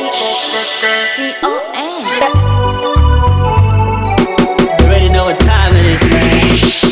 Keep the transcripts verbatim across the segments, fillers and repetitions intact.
D O N. You already know what time it is, man.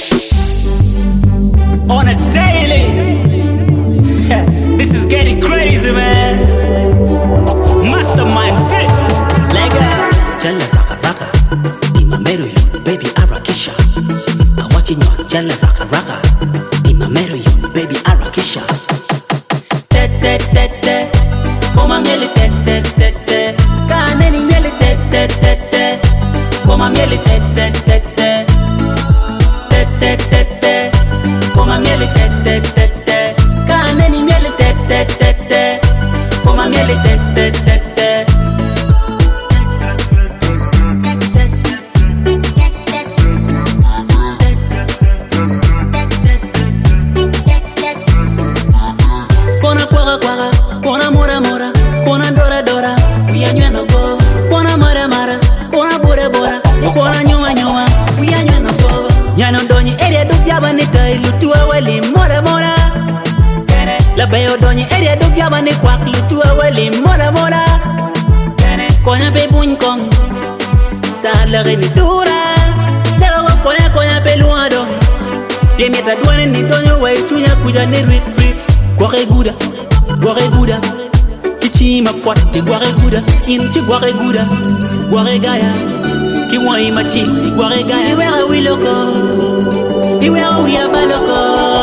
On a daily. This is getting crazy, man. Mastermind zip. Lega. Jalla raka raka. Imamero you, baby Arakisha. I watching you. Jalla raka raka. Imamero you, baby Arakisha. Te te te te. Koma mieli te te te te. Kaneni mieli te te te te. Koma mieli te te te te. Te te te te. Koma mieli te te te te. Kaneni mieli te te te te. Koma mieli te te te te. Kona kwaga kwaga, kona mora mora, kona dora dora, uyanywe no go. Kona mara mara, kona bora bora, kona nyoma nyoma, uyanywe no go. Nyano donyi area du jaba ni kai lutua wali mora mora. Kene la bayo donyi area du jaba ni kwak lutua wali mora mora. Kene konya be buny kong, ta la ni dura. Lewa konya konya be luado. Yemeta duane ni donyo wa itunya kuja ni rit rit. Gware guda, gware guda. Kichi makwati gware guda. Inchi gware guda, gware gaya. Kiwai machi gware gaya. Iwe awi loko, iwe awi abaloko.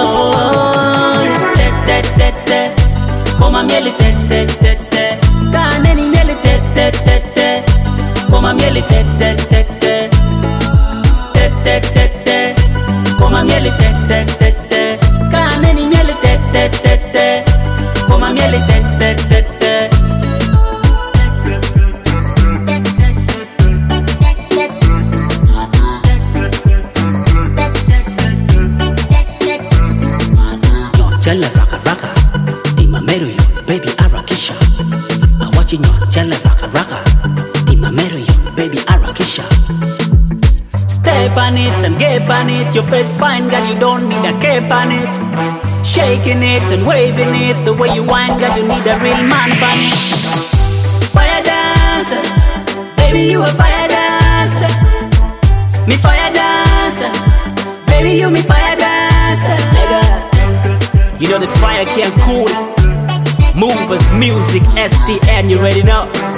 Te te te te, koma mieli te te te te. Kaneni mieli te te te te. Koma mieli te te te te. Te te te te, koma mieli te te te te. Kaneni mieli te te te te. Koma mieli te te te te. Jalla raka raka, imamero you, baby Arakisha. I watching you, jalla raka raka, imamero you, baby Arakisha. Step on it and get on it, your face fine, girl, you don't need a cape on it. Shaking it and waving it, the way you whine, girl, you need a real man on it. Fire dancer, baby you a fire dancer. Me fire dancer, baby you me fire dancer. Nigga. You know the fire can't cool. Movers, music, S T N, you ready now?